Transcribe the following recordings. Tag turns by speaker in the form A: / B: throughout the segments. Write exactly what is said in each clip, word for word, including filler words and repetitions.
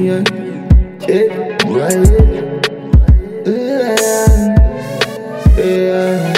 A: yeah, yeah, right, yeah, yeah.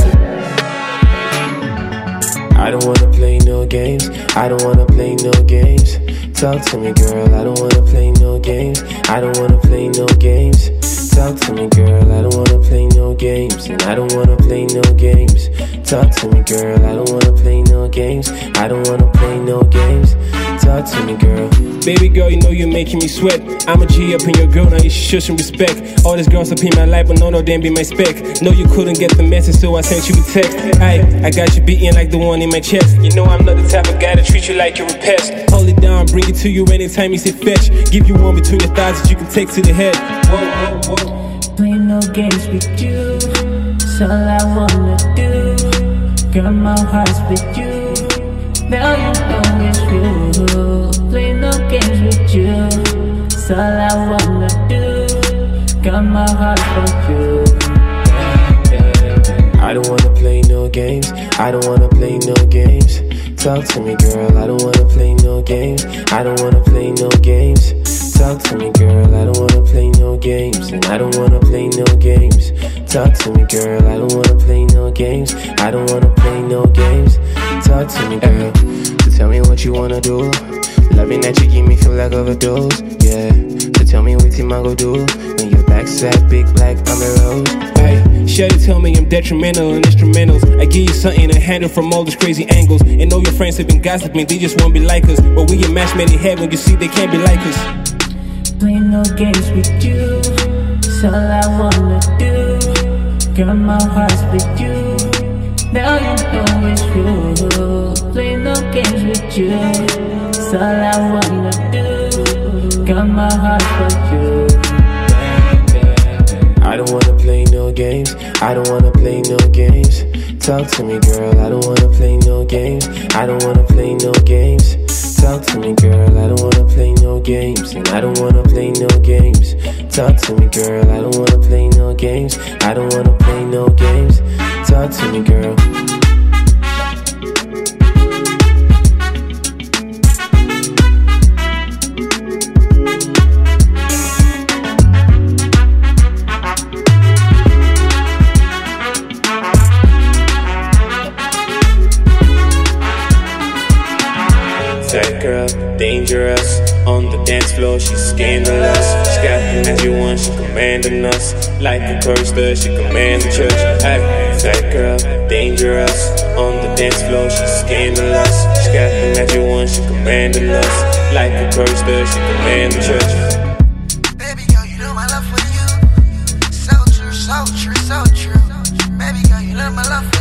A: I don't wanna play no games. I don't wanna play no games. Talk to me, girl. I don't wanna play no games. I don't wanna play no games. Talk to me, girl. I don't wanna play no games. And I don't wanna play no games. Talk to me, girl. I don't wanna play no games. I don't wanna play no games. Talk to me, girl.
B: Baby girl, you know you're making me sweat. I'm a G up in your girl, now you should show some respect. All these girls up in my life, but no, no, damn be my spec. No, you couldn't get the message, so I sent you a text. Aye, I got you beating like the one in my chest. You know I'm not the type of guy to treat you like you're a pest. Hold it down, bring it to you anytime you say fetch. Give you one between your thighs that you can take to the head. Whoa, whoa, whoa.
C: Play no games with you, that's all I wanna do. Girl, my heart's with you, now you know it's real. Play no games with you, that's all I wanna do. Got my heart for you.
A: I don't wanna play no games. I don't wanna play no games. Talk to me, girl. I don't wanna play no games. I don't wanna play no games. Talk to me, girl. I don't wanna play no games. And I don't wanna play no games. Talk to me, girl. I don't wanna play no games. I don't wanna play no games. Talk to me, girl. So tell me what you wanna do. Loving that you give me feel like overdose. Yeah. So tell me what you go do when your backside big like I'm a rose.
B: Hey, Shawty tell me I'm detrimental in instrumentals. I give you something to handle from all those crazy angles. And know your friends have been gossiping, they just won't be like us. But we a match made in heaven, you see they can't be like us.
C: Play no games with you, that's all I wanna do. Girl, my heart's with you, now you know it's true. Play no games with you, that's all I wanna do. Got my heart for you.
A: I don't wanna play no games. I don't wanna play no games. Talk to me, girl. I don't wanna play no games. I don't wanna play no games. Talk to me, girl. I don't wanna play no games. And I don't wanna play no games. Talk to me, girl. I don't wanna play no games. I don't wanna play no games. Talk to me, girl.
D: That girl, dangerous. On the dance floor, she's scandalous. She got the magic one, she commanding us. Like a chorister, she command the church. Ay, that girl, dangerous. On the dance floor, she's scandalous. She got the magic one, she commanding us. Like a chorister, she command the church.
E: Baby girl, you know my love for you. So true, so true, so true. Baby girl, you know my love for you.